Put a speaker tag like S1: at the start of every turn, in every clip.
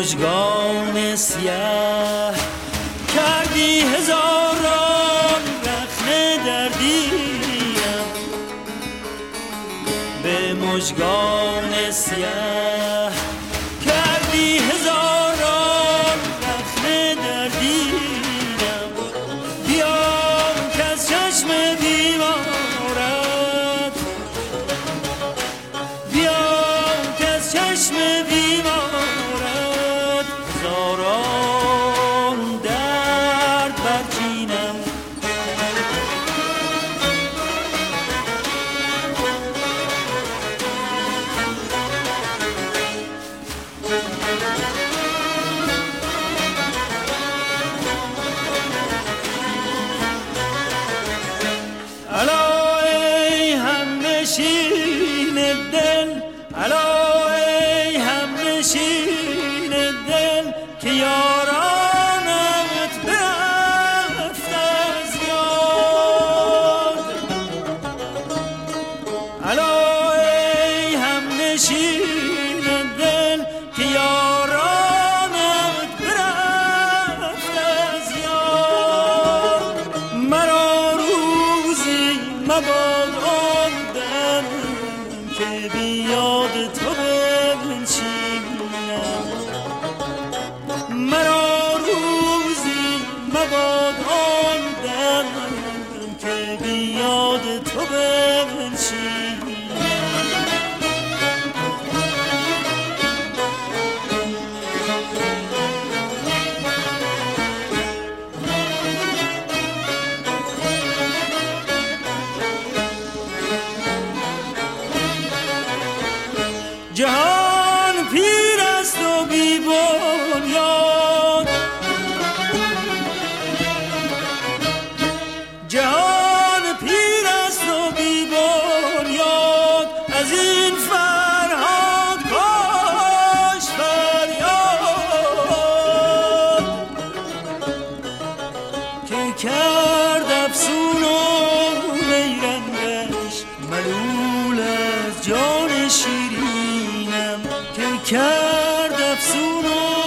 S1: مژگان سیاه کردی هزاران رخنه دردیم، به مژگان سیاه کردی هزاران رخنه دردیم. بیام که از چشم بیمارت، بیام که از چشم بیمارت هزاران درد برچینم. الا ای همنشین دل، الا ای همنشین دل که یارانت برفت از یاد. الا ای همنشین دل که یارانت برفت از یاد. مرا روزی مباد آن دم که بیاد تو بنشینم. مرا روزی مباد آن دم که بیاد تو بنشینم. جهان پیر است و بی بنیاد، جهان پیر است و بی بنیاد. از این فرهاد کاش فریاد که کرد افسون و نیرنگش ملول از جان شیرینم. که کرد افسون و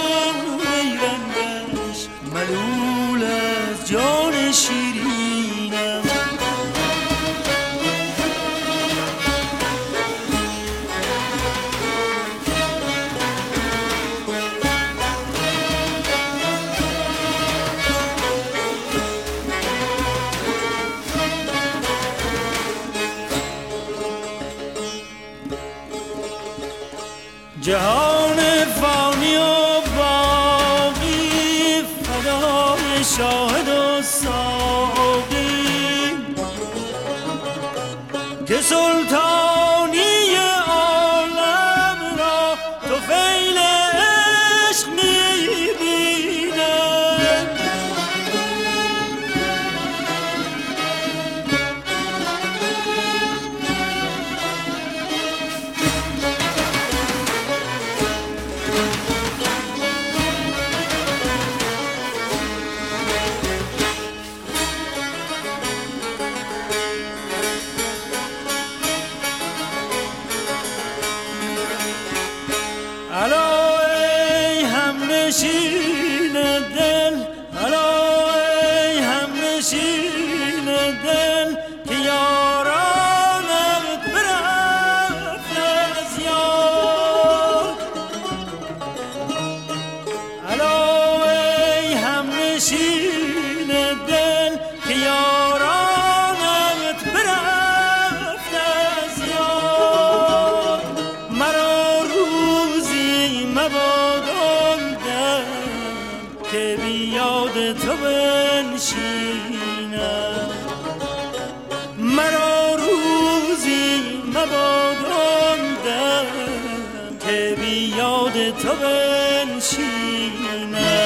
S1: نیرنگش ملول از جان شیرینم. جهان فانی و باقی فدای شاهد و ساقی که سلطانی عالم را تو فیل عشق می‌بینم. الا ای همنشین دل، الا ای همنشین دل که یارانت برفت از یاد. الا ای همنشین دل که یارانت برفت از یاد. مرا روزی مباد آن دم که بیاد تو بنشینم. مرا روزی مباد آن دم که بیاد تو بنشینم.